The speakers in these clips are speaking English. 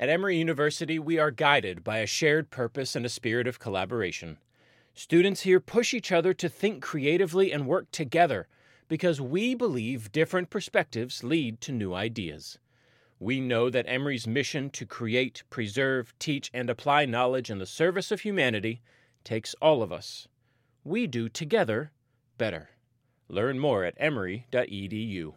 At Emory University, we are guided by a shared purpose and a spirit of collaboration. Students here push each other to think creatively and work together because we believe different perspectives lead to new ideas. We know that Emory's mission to create, preserve, teach, and apply knowledge in the service of humanity takes all of us. We do together better. Learn more at emory.edu.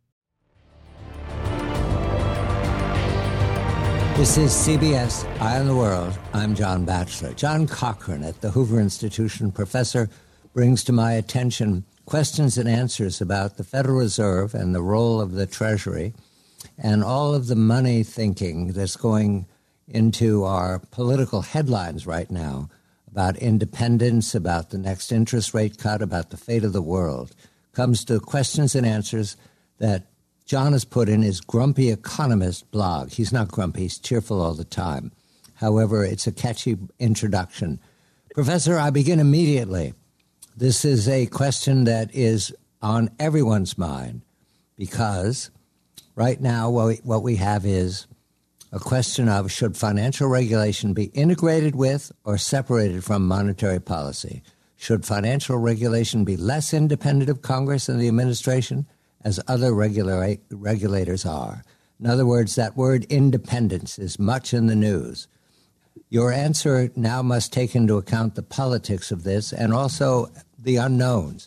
This is CBS Eye on the World. I'm John Batchelor. John Cochrane at the Hoover Institution professor brings to my attention questions and answers about the Federal Reserve and the role of the Treasury and all of the money thinking that's going into our political headlines right now about independence, about the next interest rate cut, about the fate of the world. Comes to questions and answers that John has put in his Grumpy Economist blog. He's not grumpy, he's cheerful all the time. However, it's a catchy introduction. Professor, I begin immediately. This is a question that is on everyone's mind because right now what we have is a question of should financial regulation be integrated with or separated from monetary policy? Should financial regulation be less independent of Congress and the administration, as other regulators are? In other words, that word independence is much in the news. Your answer now must take into account the politics of this and also the unknowns.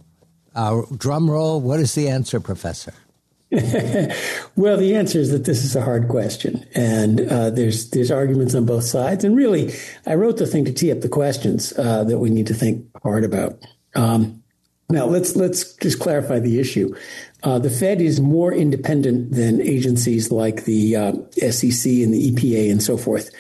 Drum roll, what is the answer, Professor? Well, the answer is that this is a hard question, and there's arguments on both sides. And really, I wrote the thing to tee up the questions that we need to think hard about. Now, let's just clarify the issue. The Fed is more independent than agencies like the SEC and the EPA and so forth.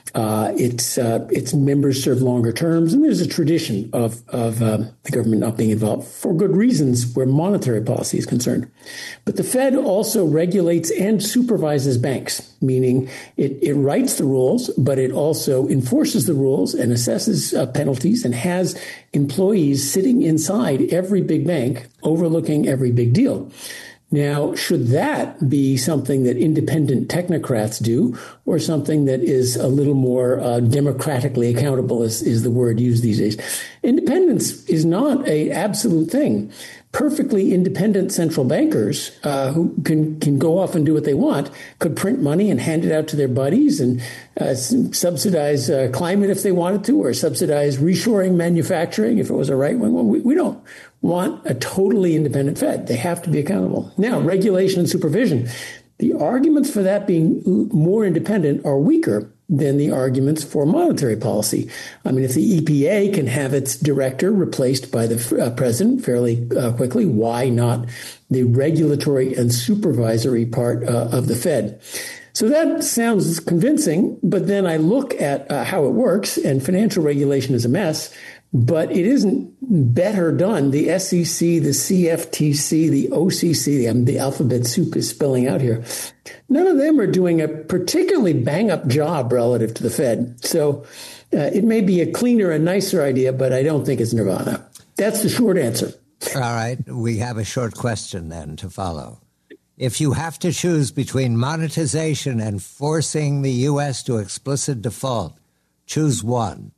Its members serve longer terms, and there's a tradition of the government not being involved for good reasons where monetary policy is concerned. But the Fed also regulates and supervises banks, meaning it writes the rules, but it also enforces the rules and assesses penalties and has employees sitting inside every big bank overlooking every big deal. Now, should that be something that independent technocrats do or something that is a little more democratically accountable is the word used these days? Independence is not an absolute thing. Perfectly independent central bankers who can go off and do what they want could print money and hand it out to their buddies and subsidize climate if they wanted to, or subsidize reshoring manufacturing if it was a right wing one. We don't want a totally independent Fed. They have to be accountable. Now, regulation and supervision. The arguments for that being more independent are weaker than the arguments for monetary policy. I mean, if the EPA can have its director replaced by the president fairly quickly, why not the regulatory and supervisory part of the Fed? So that sounds convincing, but then I look at how it works, and financial regulation is a mess. But it isn't better done. The SEC, the CFTC, the OCC, the alphabet soup is spilling out here. None of them are doing a particularly bang-up job relative to the Fed. So it may be a cleaner and nicer idea, but I don't think it's nirvana. That's the short answer. All right. We have a short question then to follow. If you have to choose between monetization and forcing the U.S. to explicit default, choose one.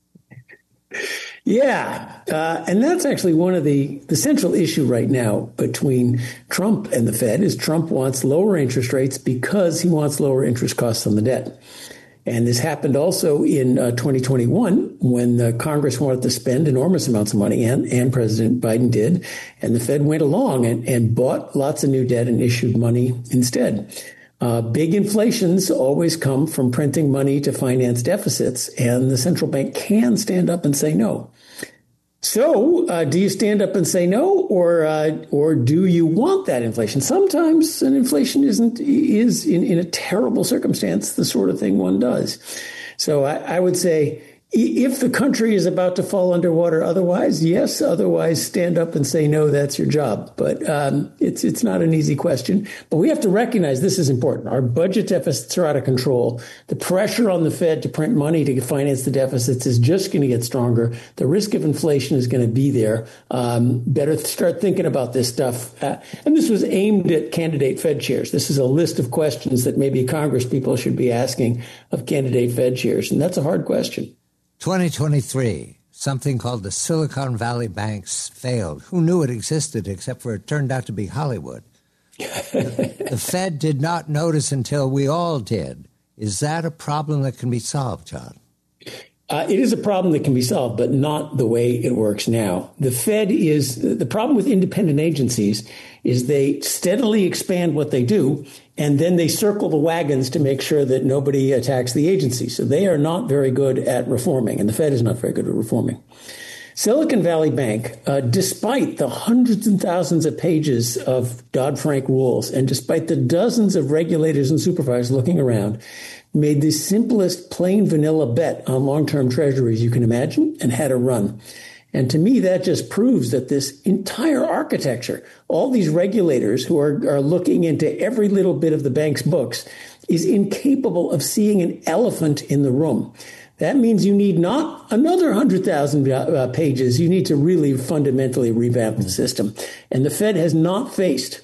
Yeah, and that's actually one of the central issue right now between Trump and the Fed is Trump wants lower interest rates because he wants lower interest costs on the debt. And this happened also in 2021 when the Congress wanted to spend enormous amounts of money, and President Biden did, and the Fed went along and bought lots of new debt and issued money instead. Big inflations always come from printing money to finance deficits, and the central bank can stand up and say no. So do you stand up and say no, or do you want that inflation? Sometimes an inflation is in a terrible circumstance the sort of thing one does. So I would say If the country is about to fall underwater otherwise, yes. Otherwise, stand up and say, no, that's your job. But it's not an easy question. But we have to recognize this is important. Our budget deficits are out of control. The pressure on the Fed to print money to finance the deficits is just going to get stronger. The risk of inflation is going to be there. Better start thinking about this stuff. And this was aimed at candidate Fed chairs. This is a list of questions that maybe Congress people should be asking of candidate Fed chairs. And that's a hard question. 2023, something called the Silicon Valley Banks failed. Who knew it existed except for it turned out to be Hollywood? The Fed did not notice until we all did. Is that a problem that can be solved, John? It is a problem that can be solved, but not the way it works now. The Fed is the problem with independent agencies is they steadily expand what they do, and then they circle the wagons to make sure that nobody attacks the agency. So they are not very good at reforming, and the Fed is not very good at reforming. Silicon Valley Bank, despite the hundreds and thousands of pages of Dodd-Frank rules, and despite the dozens of regulators and supervisors looking around, made the simplest plain vanilla bet on long-term treasuries you can imagine and had a run. And to me, that just proves that this entire architecture, all these regulators who are looking into every little bit of the bank's books, is incapable of seeing an elephant in the room. That means you need not another 100,000 pages. You need to really fundamentally revamp the system. And the Fed has not faced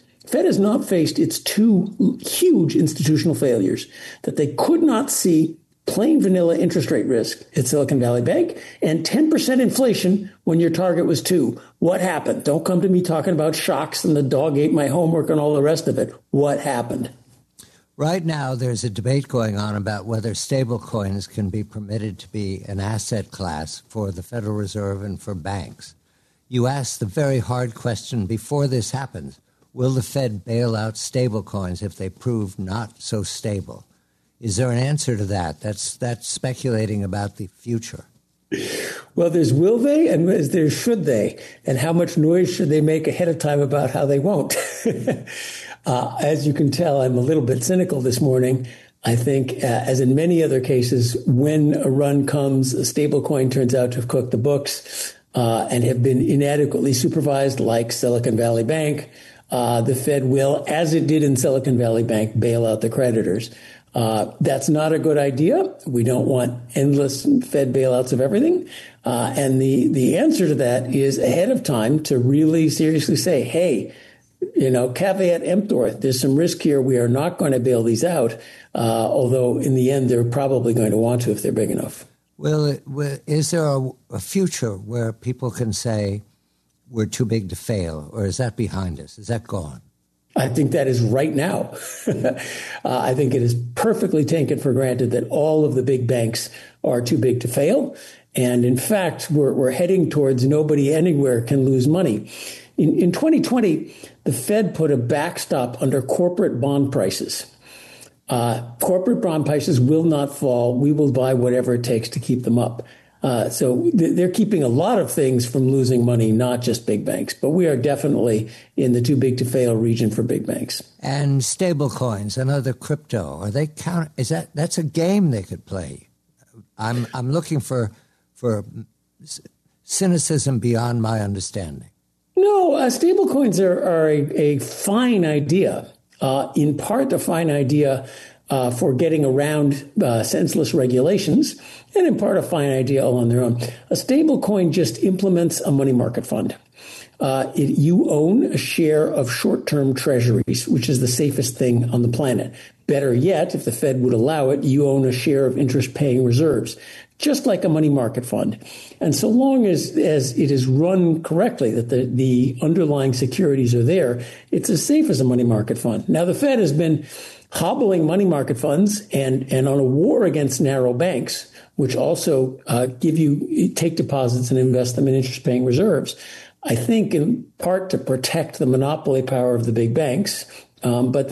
its two huge institutional failures, that they could not see plain vanilla interest rate risk at Silicon Valley Bank and 10% inflation when your target was 2. What happened? Don't come to me talking about shocks and the dog ate my homework and all the rest of it. What happened? Right now, there's a debate going on about whether stablecoins can be permitted to be an asset class for the Federal Reserve and for banks. You asked the very hard question before this happens. Will the Fed bail out stablecoins if they prove not so stable? Is there an answer to that? That's speculating about the future. Well, there's will they and there's should they, and how much noise should they make ahead of time about how they won't. As you can tell, I'm a little bit cynical this morning. I think, as in many other cases, when a run comes, a stablecoin turns out to have cooked the books and have been inadequately supervised, like Silicon Valley Bank. The Fed will, as it did in Silicon Valley Bank, bail out the creditors. That's not a good idea. We don't want endless Fed bailouts of everything. And the answer to that is ahead of time to really seriously say, hey, caveat emptor, there's some risk here. We are not going to bail these out, although in the end, they're probably going to want to if they're big enough. Well, is there a future where people can say we're too big to fail, or is that behind us? Is that gone? I think that is right now. I think it is perfectly taken for granted that all of the big banks are too big to fail. And in fact, we're heading towards nobody anywhere can lose money. In 2020, the Fed put a backstop under corporate bond prices. Corporate bond prices will not fall. We will buy whatever it takes to keep them up. So they're keeping a lot of things from losing money, not just big banks. But we are definitely in the too big to fail region for big banks. And stable coins and other crypto, are they count? That's a game they could play? I'm looking for cynicism beyond my understanding. No, stable coins are a fine idea. In part, a fine idea for getting around senseless regulations, and in part a fine idea all on their own. A stable coin just implements a money market fund. You own a share of short-term treasuries, which is the safest thing on the planet. Better yet, if the Fed would allow it, you own a share of interest-paying reserves, just like a money market fund. And so long as it is run correctly, that the underlying securities are there, it's as safe as a money market fund. Now, the Fed has been hobbling money market funds and on a war against narrow banks, which also take deposits and invest them in interest-paying reserves. I think in part to protect the monopoly power of the big banks, but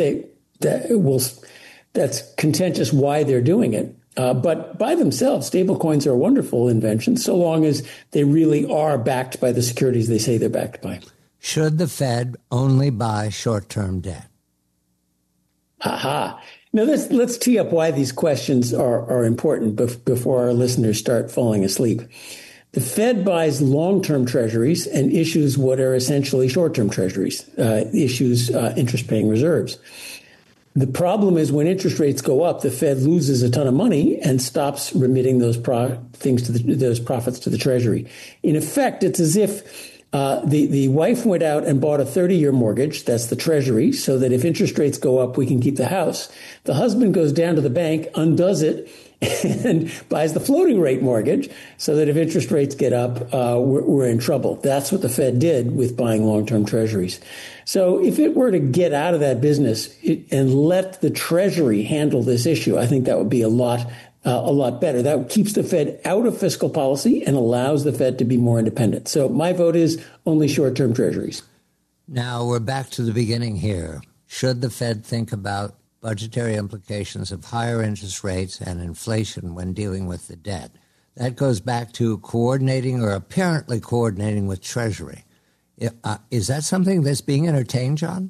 that's contentious why they're doing it. But by themselves, stablecoins are a wonderful invention, so long as they really are backed by the securities they say they're backed by. Should the Fed only buy short-term debt? Aha. Now, let's tee up why these questions are important before our listeners start falling asleep. The Fed buys long-term treasuries and issues what are essentially short-term treasuries, issues interest-paying reserves. The problem is when interest rates go up, the Fed loses a ton of money and stops remitting those those profits to the Treasury. In effect, it's as if the wife went out and bought a 30-year mortgage, that's the Treasury, so that if interest rates go up, we can keep the house. The husband goes down to the bank, undoes it, and buys the floating rate mortgage so that if interest rates get up, we're in trouble. That's what the Fed did with buying long-term treasuries. So if it were to get out of that business and let the Treasury handle this issue, I think that would be a lot better. That keeps the Fed out of fiscal policy and allows the Fed to be more independent. So my vote is only short-term treasuries. Now we're back to the beginning here. Should the Fed think about budgetary implications of higher interest rates and inflation when dealing with the debt? That goes back to coordinating or apparently coordinating with Treasury. Is that something that's being entertained, John?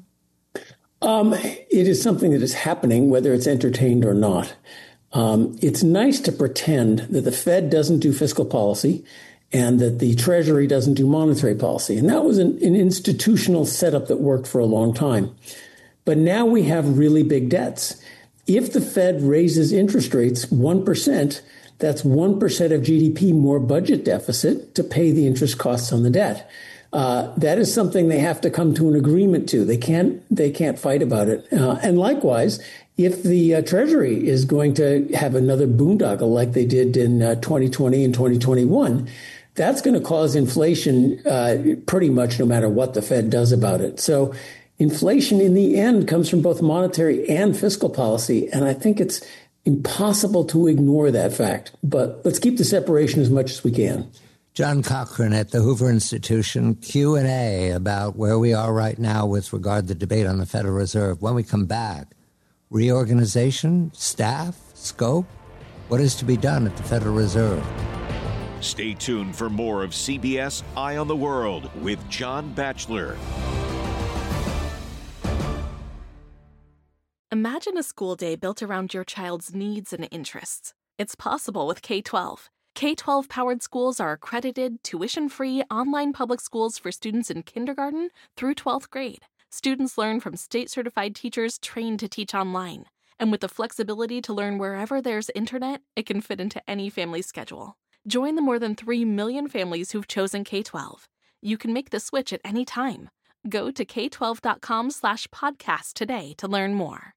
It is something that is happening, whether it's entertained or not. It's nice to pretend that the Fed doesn't do fiscal policy and that the Treasury doesn't do monetary policy. And that was an institutional setup that worked for a long time. But now we have really big debts. If the Fed raises interest rates 1%, that's 1% of GDP more budget deficit to pay the interest costs on the debt. That is something they have to come to an agreement to. They can't fight about it. And likewise, if the Treasury is going to have another boondoggle like they did in 2020 and 2021, that's going to cause inflation pretty much no matter what the Fed does about it. So inflation in the end comes from both monetary and fiscal policy. And I think it's impossible to ignore that fact. But let's keep the separation as much as we can. John Cochrane at the Hoover Institution, Q&A about where we are right now with regard to the debate on the Federal Reserve. When we come back, reorganization, staff, scope, what is to be done at the Federal Reserve? Stay tuned for more of CBS Eye on the World with John Batchelor. Imagine a school day built around your child's needs and interests. It's possible with K-12. K-12 powered schools are accredited, tuition-free, online public schools for students in kindergarten through 12th grade. Students learn from state-certified teachers trained to teach online. And with the flexibility to learn wherever there's internet, it can fit into any family schedule. Join the more than 3 million families who've chosen K-12. You can make the switch at any time. Go to k12.com/podcast today to learn more.